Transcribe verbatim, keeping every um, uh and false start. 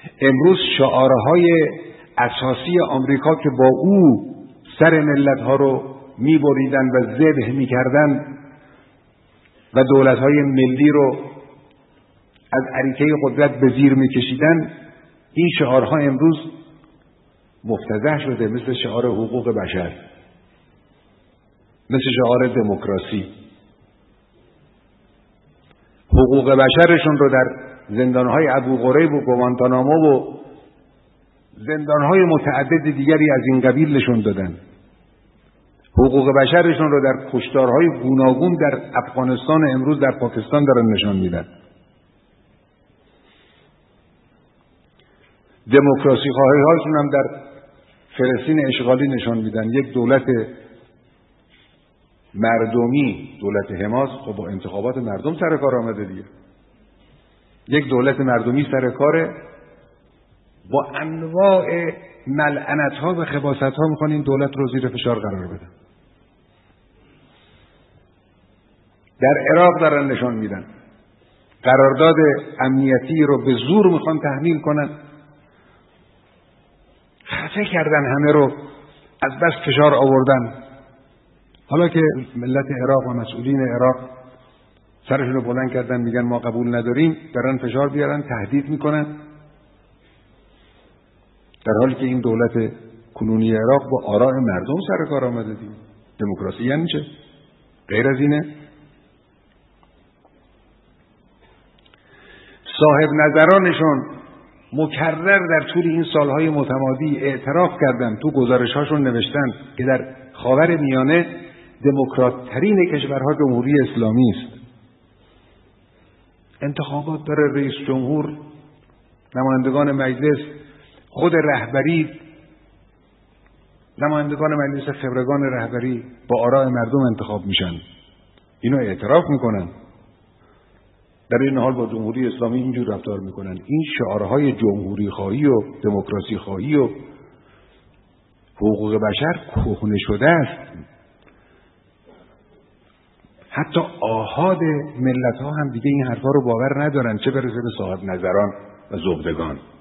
امروز شعارهای اساسی آمریکا که با او سر ملتها رو میبریدن و ذبح میکردن و دولتهای ملی رو از اریکه قدرت به زیر میکشیدن، این شعارها امروز مفتضح شده، مثل شعار حقوق بشر، مثل شعار دموکراسی. حقوق بشرشون رو در زندانهای ابو غریب و گوانتانامو و زندانهای متعدد دیگری از این قبیل نشون دادن. حقوق بشرشون رو در کشتارهای گوناگون در افغانستان امروز در پاکستان دارن نشان میدن. دموکراسی خواهی هاشون هم در فلسطین اشغالی نشان میدن. یک دولت مردمی، دولت حماس، خب با انتخابات مردم سر کار آمده دیگه. یک دولت مردمی سر کاره، با انواع ملعنت ها و خباثت ها میخوان این دولت رو زیر فشار قرار بدن. در عراق دارن نشان میدن قرارداد امنیتی رو به زور میخوان تحمیل کنن. خفه کردن همه رو، از بس فشار آوردن. حالا که ملت عراق و مسئولین عراق سرشون رو بلند کردن میگن ما قبول نداریم، دارن فشار بیارن، تهدید میکنن، در حالی که این دولت کنونی عراق با آراء مردم سر کار آمده دیگه. دموکراسی یعنی چه؟ غیر از اینه؟ صاحب نظرانشون مکرر در طول این سالهای متمادی اعتراف کردن، تو گزارش‌هاشون نوشتن که در خاور میانه دموکرات ترین کشورها جمهوری اسلامی است. انتخابات داره، رئیس جمهور، نمایندگان مجلس، خود رهبری، نمایندگان مجلس خبرگان رهبری با آراء مردم انتخاب میشن. اینو اعتراف میکنن، در این حال با جمهوری اسلامی اینجور رفتار میکنن. این شعارهای جمهوری خواهی و دموکراسی خواهی و حقوق بشر کهنه شده است. حتی آحاد ملت ها هم دیگه این حرفا رو باور ندارن، چه برسه به صاحب نظران و زبدگان.